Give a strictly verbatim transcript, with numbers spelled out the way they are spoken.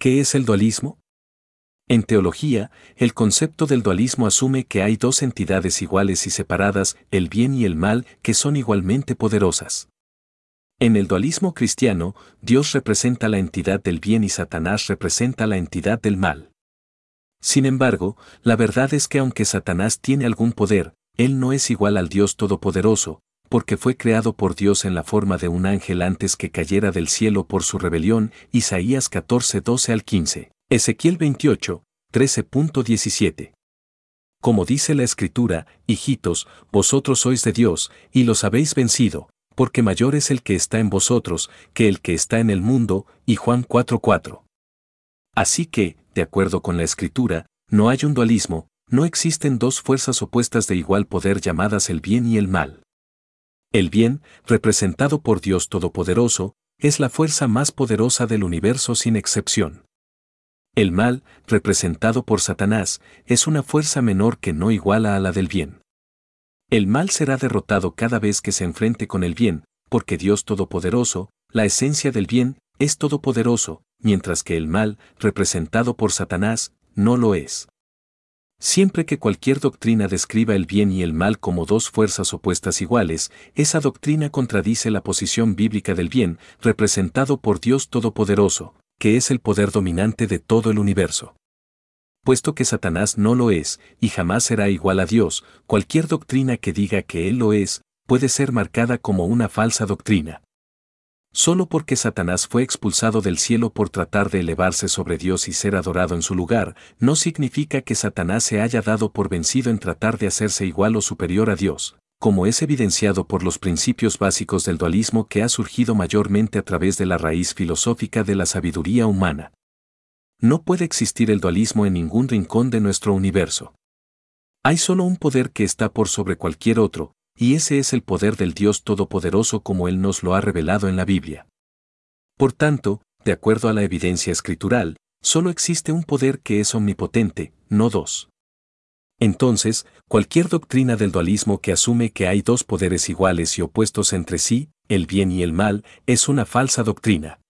¿Qué es el dualismo? En teología, el concepto del dualismo asume que hay dos entidades iguales y separadas, el bien y el mal, que son igualmente poderosas. En el dualismo cristiano, Dios representa la entidad del bien y Satanás representa la entidad del mal. Sin embargo, la verdad es que aunque Satanás tiene algún poder, él no es igual al Dios Todopoderoso, porque fue creado por Dios en la forma de un ángel antes que cayera del cielo por su rebelión, Isaías catorce, doce al quince, Ezequiel veintiocho, trece punto diecisiete. Como dice la Escritura, hijitos, vosotros sois de Dios, y los habéis vencido, porque mayor es el que está en vosotros, que el que está en el mundo, y Juan cuatro, cuatro. Así que, de acuerdo con la Escritura, no hay un dualismo, no existen dos fuerzas opuestas de igual poder llamadas el bien y el mal. El bien, representado por Dios Todopoderoso, es la fuerza más poderosa del universo sin excepción. El mal, representado por Satanás, es una fuerza menor que no iguala a la del bien. El mal será derrotado cada vez que se enfrente con el bien, porque Dios Todopoderoso, la esencia del bien, es todopoderoso, mientras que el mal, representado por Satanás, no lo es. Siempre que cualquier doctrina describa el bien y el mal como dos fuerzas opuestas iguales, esa doctrina contradice la posición bíblica del bien, representado por Dios Todopoderoso, que es el poder dominante de todo el universo. Puesto que Satanás no lo es, y jamás será igual a Dios, cualquier doctrina que diga que Él lo es, puede ser marcada como una falsa doctrina. Solo porque Satanás fue expulsado del cielo por tratar de elevarse sobre Dios y ser adorado en su lugar, no significa que Satanás se haya dado por vencido en tratar de hacerse igual o superior a Dios, como es evidenciado por los principios básicos del dualismo que ha surgido mayormente a través de la raíz filosófica de la sabiduría humana. No puede existir el dualismo en ningún rincón de nuestro universo. Hay solo un poder que está por sobre cualquier otro, y ese es el poder del Dios Todopoderoso como Él nos lo ha revelado en la Biblia. Por tanto, de acuerdo a la evidencia escritural, solo existe un poder que es omnipotente, no dos. Entonces, cualquier doctrina del dualismo que asume que hay dos poderes iguales y opuestos entre sí, el bien y el mal, es una falsa doctrina.